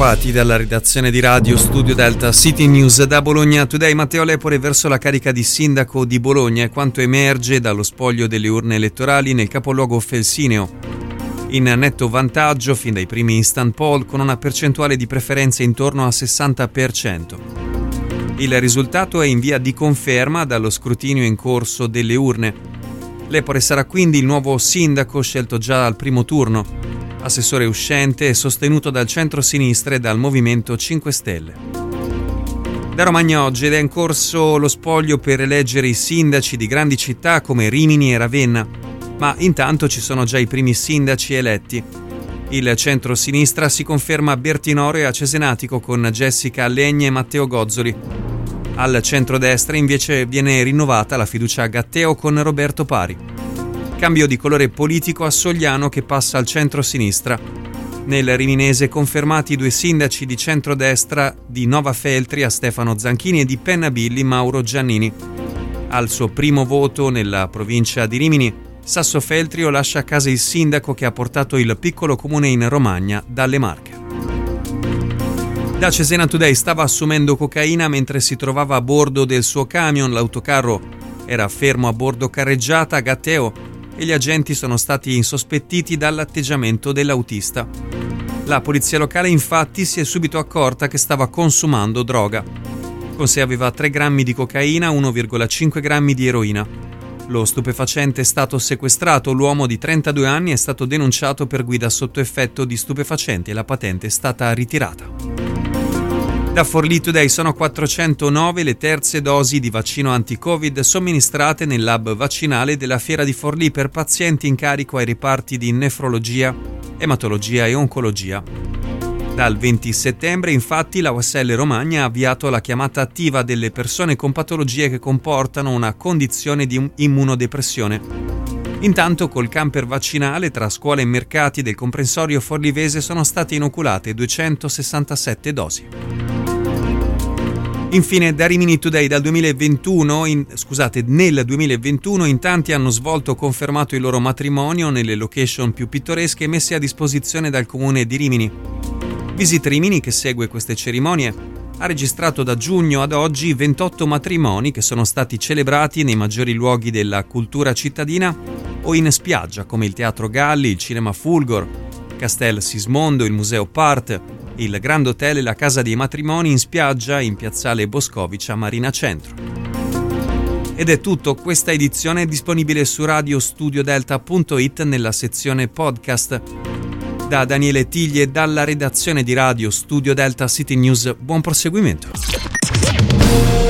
bentrovati dalla redazione di Radio Studio Delta City News da Bologna Today. Matteo Lepore verso la carica di sindaco di Bologna e quanto emerge dallo spoglio delle urne elettorali nel capoluogo felsineo. In netto vantaggio fin dai primi instant poll con una percentuale di preferenze intorno al 60%. Il risultato è in via di conferma dallo scrutinio in corso delle urne. Lepore sarà quindi il nuovo sindaco scelto già al primo turno. Assessore uscente e sostenuto dal centro-sinistra e dal Movimento 5 Stelle. Da Romagna oggi ed è in corso lo spoglio per eleggere i sindaci di grandi città come Rimini e Ravenna, ma intanto ci sono già i primi sindaci eletti. Il centro-sinistra si conferma Bertinoro e a Cesenatico con Jessica Legni e Matteo Gozzoli. Al centrodestra invece viene rinnovata la fiducia a Gatteo con Roberto Pari. Cambio di colore politico a Sogliano che passa al centro-sinistra. Nel Riminese confermati i due sindaci di centrodestra di Nova Feltri a Stefano Zanchini e di Pennabilli Mauro Giannini. Al suo primo voto nella provincia di Rimini, Sasso Feltrio lascia a casa il sindaco che ha portato il piccolo comune in Romagna dalle Marche. Da Cesena Today stava assumendo cocaina mentre si trovava a bordo del suo camion. L'autocarro era fermo a bordo carreggiata a Gatteo e gli agenti sono stati insospettiti dall'atteggiamento dell'autista. La polizia locale infatti si è subito accorta che stava consumando droga. Con sé aveva 3 grammi di cocaina, 1,5 grammi di eroina. Lo stupefacente è stato sequestrato, l'uomo di 32 anni è stato denunciato per guida sotto effetto di stupefacenti e la patente è stata ritirata. Da Forlì Today sono 409 le terze dosi di vaccino anti-Covid somministrate nel lab vaccinale della Fiera di Forlì per pazienti in carico ai reparti di nefrologia, ematologia e oncologia. Dal 20 settembre, infatti, la USL Romagna ha avviato la chiamata attiva delle persone con patologie che comportano una condizione di immunodepressione. Intanto, col camper vaccinale tra scuole e mercati del comprensorio forlivese sono state inoculate 267 dosi. Infine, da Rimini Today nel 2021 in tanti hanno svolto o confermato il loro matrimonio nelle location più pittoresche messe a disposizione dal comune di Rimini. Visit Rimini, che segue queste cerimonie, ha registrato da giugno ad oggi 28 matrimoni che sono stati celebrati nei maggiori luoghi della cultura cittadina o in spiaggia come il Teatro Galli, il Cinema Fulgor, Castel Sismondo, il Museo Part, il Grand Hotel e la Casa dei Matrimoni in spiaggia in Piazzale Boscovici a Marina Centro. Ed è tutto, questa edizione è disponibile su radiostudiodelta.it nella sezione podcast. Da Daniele Tigli e dalla redazione di Radio Studio Delta City News, buon proseguimento.